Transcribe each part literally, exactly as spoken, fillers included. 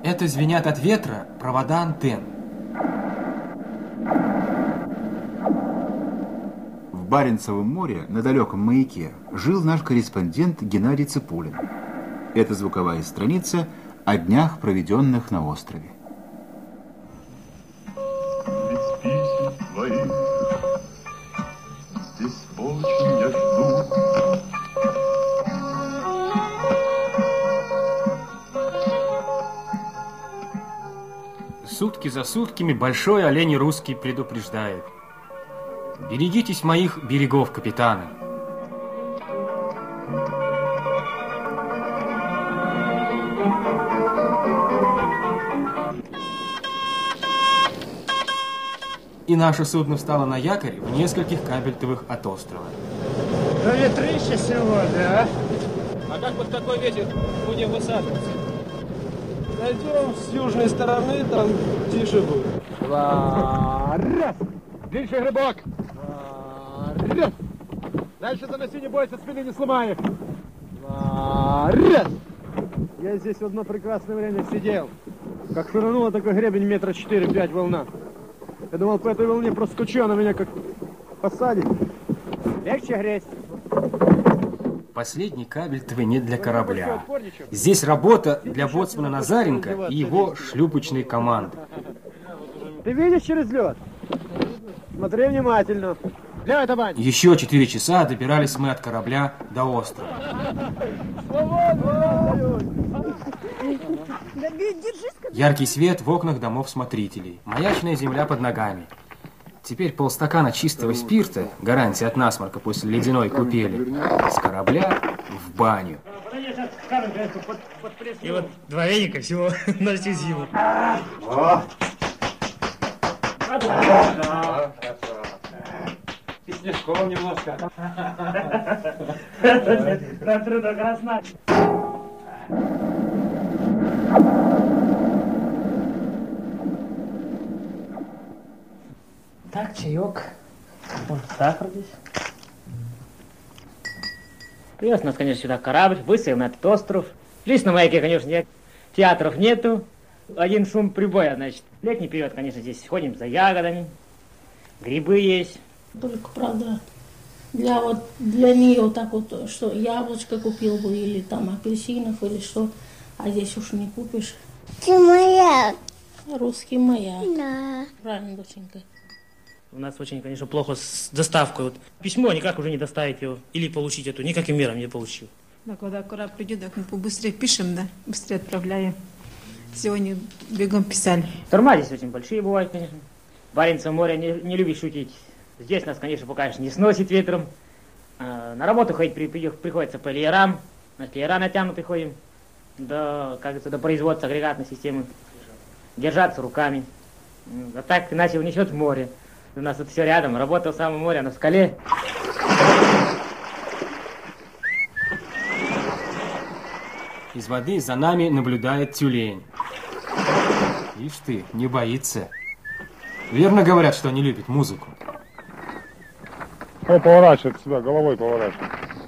Это звенят от ветра провода антенн. В Баренцевом море, на далеком маяке, жил наш корреспондент Геннадий Ципулин. Это звуковая страница о днях, проведенных на острове. Без писем твоих здесь очень я жду. Сутки за сутками большой олень русский предупреждает: берегитесь моих берегов, капитаны. И наше судно встало на якорь в нескольких кабельтовых от острова. Да ветрище сегодня, а? А как под такой ветер будем высаживаться? Зайдем с южной стороны, там тише будет. Два, раз! Длиннейший грибок! Два, раз! Дальше заноси, не бойся, спины не сломаешь! Два, раз! Я здесь в одно прекрасное время сидел. Как ширанула такой гребень метра четыре-пять волна. Я думал, по этой волне проскочу, она меня как посадит. Легче грязь. Последний кабельтовый не для корабля. Здесь работа для боцмана Назаренко и его шлюпочной команды. Ты видишь через лед? Смотри внимательно. Левая табань! Еще четыре часа добирались мы от корабля до острова. Яркий свет в окнах домов смотрителей. Маячная земля под ногами. Теперь полстакана чистого спирта, гарантия от насморка после ледяной купели, с корабля в баню. И вот два веника всего на всю зиму. И снежком немножко. Смотрю, до красна. Так, чаек. Вон сахар здесь. Привез нас, конечно, сюда корабль, высадил на этот остров. Здесь на маяке, конечно, нет, театров нету. Один шум прибоя, значит. Летний период, конечно, здесь ходим за ягодами. Грибы есть. Только, правда, для вот для нее вот так вот, что яблочко купил бы, или там апельсинов, или что. А здесь уж не купишь. Ты маяк. Русский маяк. Да. Правильно, доченька. У нас очень, конечно, плохо с доставкой. Вот письмо никак уже не доставить его. Или получить эту. Никаким мером не получил. Да, когда корабль придет, так мы побыстрее пишем, да, быстрее отправляем. Сегодня бегом писали. Шторма здесь очень большие бывают, конечно. Баренцево море не, не любит шутить. Здесь нас, конечно, пока конечно, не сносит ветром. А, на работу ходить при, при, приходится по леерам. На леера натянуты ходим. До, как говорится, до производства агрегатной системы. Держаться руками. А так иначе унесет в море. У нас тут все рядом. Работа в самом море, она в скале. Из воды за нами наблюдает тюлень. Ишь ты, не боится. Верно говорят, что не любит музыку. Ой, поворачивай к сюда, головой поворачивай.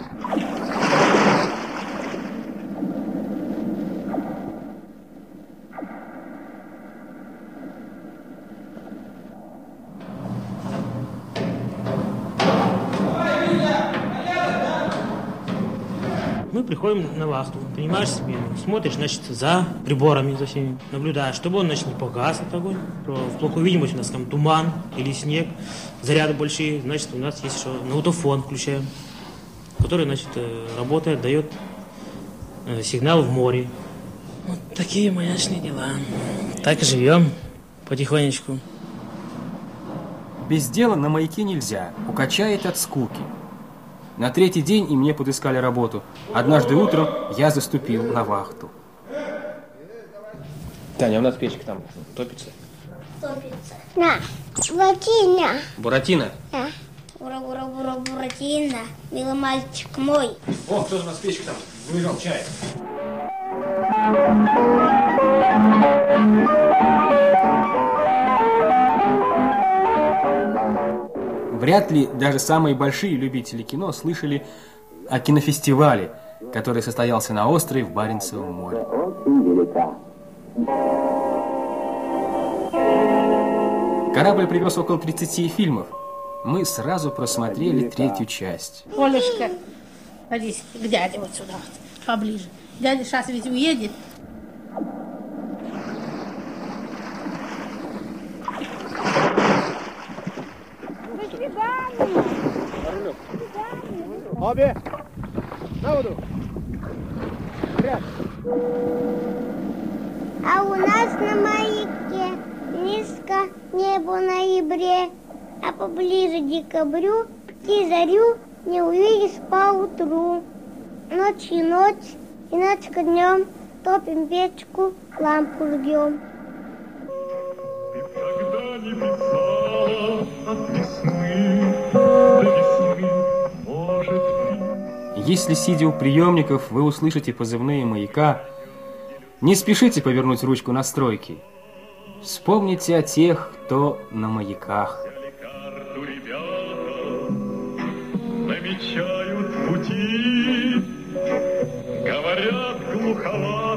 Мы приходим на вахту, принимаешь смену, смотришь, значит, за приборами, за всеми, наблюдаешь, чтобы он, значит, не погас этот огонь. В плохую видимость у нас там туман или снег, заряды большие, значит, у нас есть еще наутофон включаем, который, значит, работает, дает сигнал в море. Вот такие маячные дела. Так и живем потихонечку. Без дела на маяке нельзя, укачает от скуки. На третий день и мне подыскали работу. Однажды утром я заступил на вахту. Таня, у нас печка там топится. Топится. На, Буратино. Буратино? Да. Бура-бура-бура, Буратино. Милый мальчик мой. О, кто же у нас печка там? Выбежал чай. Вряд ли даже самые большие любители кино слышали о кинофестивале, который состоялся на острове в Баренцевом море. Корабль привез около тридцати фильмов. Мы сразу просмотрели третью часть. Олюшка, садись к дяде вот сюда, вот, поближе. Дядя сейчас ведь уедет. До свидания. Обе! На воду! Вперед! А у нас на маяке низко небо в ноябре, а поближе к декабрю птиц зарю не увидишь поутру. Ночью ночь, и ночка днем топим печку, лампу жгем. Когда не писала от весны до весны, может, ты... Если, сидя у приемников, вы услышите позывные маяка, не спешите повернуть ручку настройки. Вспомните о тех, кто на маяках. Карту ребята намечают пути, говорят глуховато.